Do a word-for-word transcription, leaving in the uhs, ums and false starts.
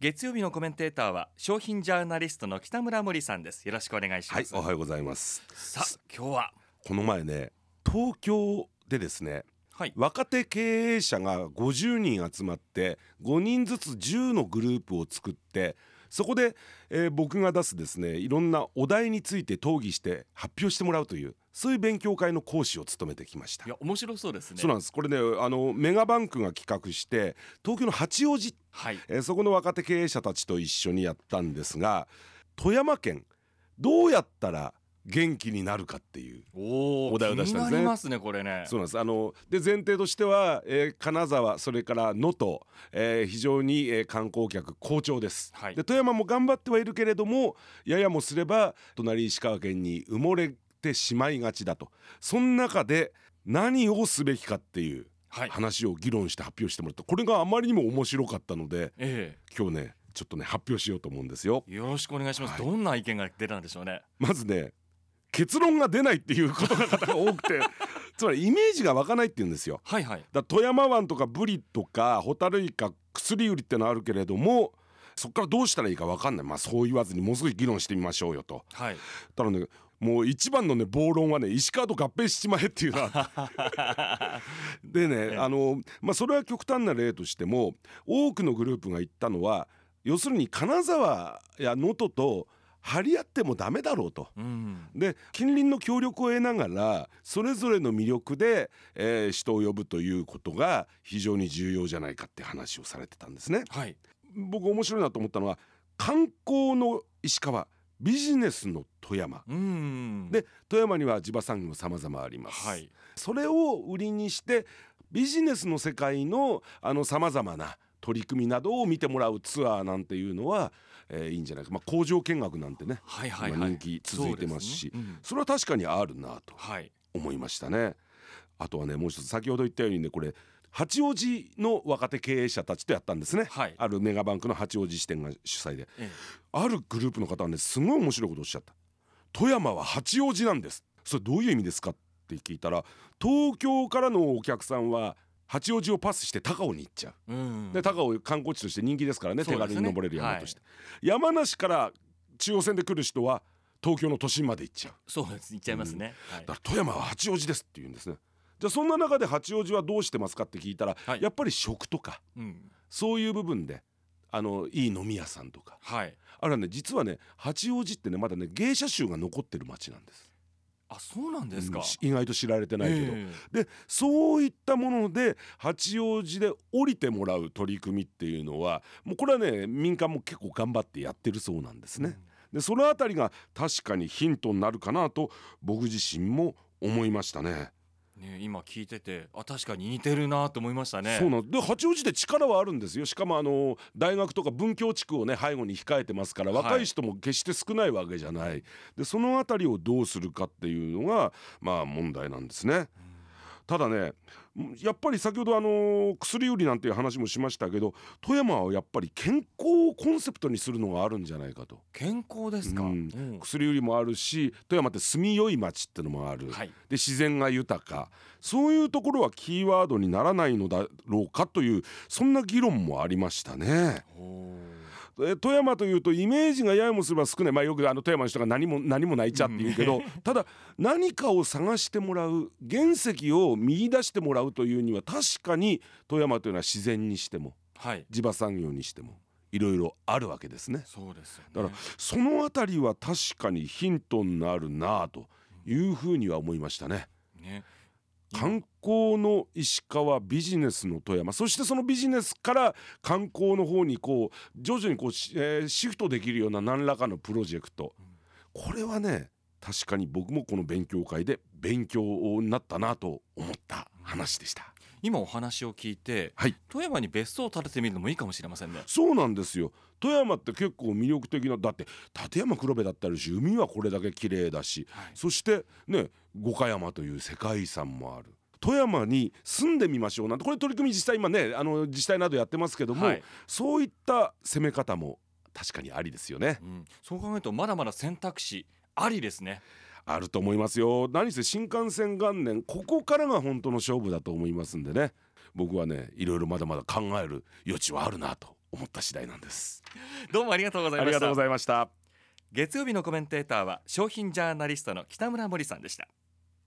月曜日のコメンテーターは商品ジャーナリストの北村森さんです。よろしくお願いします。 はい、おはようございます。 さあ今日はこの前ね、東京でですね、 はい、 若手経営者がごじゅうにん集まってごにんずつじゅうのグループを作って、そこで、えー僕が出すですね、いろんなお題について討議して発表してもらうという、そういう勉強会の講師を務めてきました。 いや面白そうですね。 そうなんです。これね、あのメガバンクが企画して東京の八王子、 はい、 えーそこの若手経営者たちと一緒にやったんですが、富山県どうやったら元気になるかっていうおお題を出したんですね。 気になりますねこれね。 そうなんです。あので前提としては、えー金沢、それから能登、えー非常に、えー観光客好調です、 はいで富山も頑張ってはいるけれども、ややもすれば隣石川県に埋もれてしまいがちだと。その中で何をすべきかっていうはい、 話を議論して発表してもらった。これがあまりにも面白かったので、 え今日ねちょっとね発表しようと思うんですよ。 え、よろしくお願いします、 はいどんな意見が出たんでしょうね。 まずね、結論が出ないっていうことが方が多くてつまりイメージが湧かないっていうんですよ。 はいはい、 だ富山湾とかブリとかホタルイカ、薬売りってのはあるけれども、そこからどうしたらいいか分かんない。まあそう言わずにもうすぐ議論してみましょうよと。 はいただね、もう一番のね暴論はね、石川と合併しちまえっていうのはでね、 ええあのまあそれは極端な例としても、多くのグループが言ったのは、要するに金沢や能登と張り合ってもダメだろうと。 うんで近隣の協力を得ながらそれぞれの魅力で、えー人を呼ぶということが非常に重要じゃないかって話をされてたんですね。 はい、 僕面白いなと思ったのは、観光の石川、ビジネスの富山うんで、富山には地場産業様々あります、 はい、 それを売りにしてビジネスの世界のあの様々な取り組みなどを見てもらうツアーなんていうのは、えーいいんじゃないか。まあ、工場見学なんてね、 はいはいはい、 今人気続いてますし、 そうですねうんそれは確かにあるなとはい、 思いましたね。あとはね、もう一つ先ほど言ったようにね、これ八王子の若手経営者たちとやったんですね、 はいあるメガバンクの八王子支店が主催で、 ええ、 あるグループの方はね、すごい面白いことをおっしゃった。富山は八王子なんです。それどういう意味ですかって聞いたら、東京からのお客さんは八王子をパスして高尾に行っちゃう。 うんで高尾観光地として人気ですからね、手そうですね軽に登れる山として、山梨から中央線で来る人は東京の都心まで行っちゃう。 そうです言っちゃいますね、はいだから富山は八王子ですって言うんですね。じゃあそんな中で八王子はどうしてますかって聞いたら、 はいやっぱり食とかうんそういう部分で、あのいい飲み屋さんとか、 はい、 あれはね、実はね八王子ってねまだね芸者集が残ってる町なんです。 あそうなんですか、 うんし意外と知られてないけど、 えでそういったもので八王子で降りてもらう取り組みっていうのは、もうこれはね民間も結構頑張ってやってるそうなんですね、でそのあたりが確かにヒントになるかなと僕自身も思いましたね。 ね、今聞いててあ確かに似てるなと思いましたね。 そうなんで、八王子で力はあるんですよ。しかもあの大学とか文教地区をね背後に控えてますから、 はい若い人も決して少ないわけじゃない。でそのあたりをどうするかっていうのがまあ問題なんですね。ただね、やっぱり先ほどあの薬売りなんていう話もしましたけど、富山はやっぱり健康をコンセプトにするのがあるんじゃないかと。 健康ですか、 うんうん薬売りもあるし、富山って住みよい町ってのもある、 はいで自然が豊か、そういうところはキーワードにならないのだろうかという、そんな議論もありましたね。 おえ富山というとイメージがややもすれば少ない、まあ、よくあの富山の人が何も何もないちゃって言うけど、ただ何かを探してもらう、原石を見出してもらうというには、確かに富山というのは自然にしてもはい地場産業にしてもいろいろあるわけですね。 そうですよね。 だからそのあたりは確かにヒントになるなというふうには思いましたね。 ね観光の石川、ビジネスの富山、そしてそのビジネスから観光の方にこう徐々にこう、えーシフトできるような何らかのプロジェクト、これはね確かに僕もこの勉強会で勉強になったなと思った話でした。 今お話を聞いて、 はい、 富山に別荘を建ててみるのもいいかもしれませんね。 そうなんですよ。富山って結構魅力的な、だって立山黒部だったりし、海はこれだけ綺麗だし、 はいそしてね五箇山という世界遺産もある。富山に住んでみましょうなんて、これ取り組み実際今ねあの自治体などやってますけども、 はい、 そういった攻め方も確かにありですよね、 うん、そう考えるとまだまだ選択肢ありですね。 あると思いますよ。何せ新幹線元年、ここからが本当の勝負だと思いますんでね、僕はねいろいろまだまだ考える余地はあるなと思った次第なんです。 どうもありがとうございました。 ありがとうございました。 月曜日のコメンテーターは商品ジャーナリストの北村森さんでした。